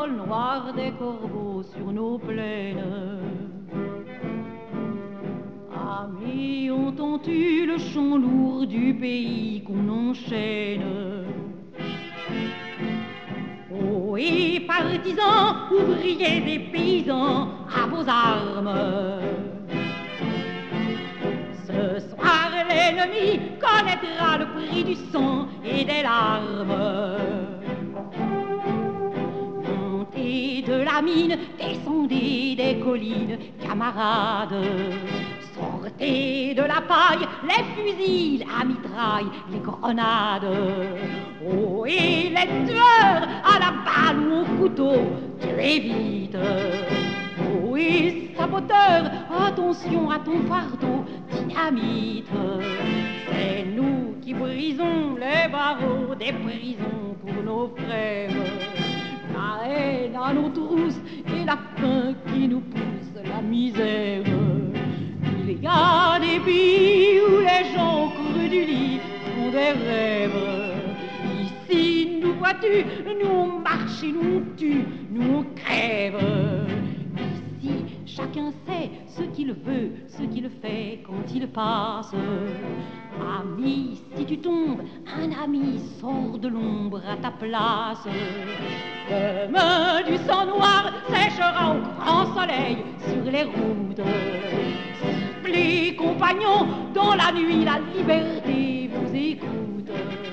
vol noir des corbeaux sur nos plaines. Amis, entends-tu le chant lourd du pays qu'on enchaîne? Oh, et partisans, ouvriers et paysans, à vos armes. Ce soir, l'ennemi connaîtra le prix du sang et des larmes. Montez de la mine, descendez des collines, camarades. Sortez de la paille, les fusils, la mitraille, les grenades. Oh, et les tueurs, à la balle ou au couteau, tuez vite. Oh, et saboteurs, attention à ton fardeau, dynamite. C'est nous qui brisons les barreaux des prisons pour nos frères. La haine à nos trousses et la faim qui nous pousse, la misère. Il y a des pays où les gens au creux du lit font des rêves. Ici, nous vois-tu, nous on marche et nous on tue, nous on crève. Ici, chacun sait ce qu'il veut, ce qu'il fait quand il passe. Ami, si tu tombes, un ami sort de l'ombre à ta place. Demain, du sang noir séchera au grand soleil sur les routes. Les compagnons, dans la nuit, la liberté vous écoute.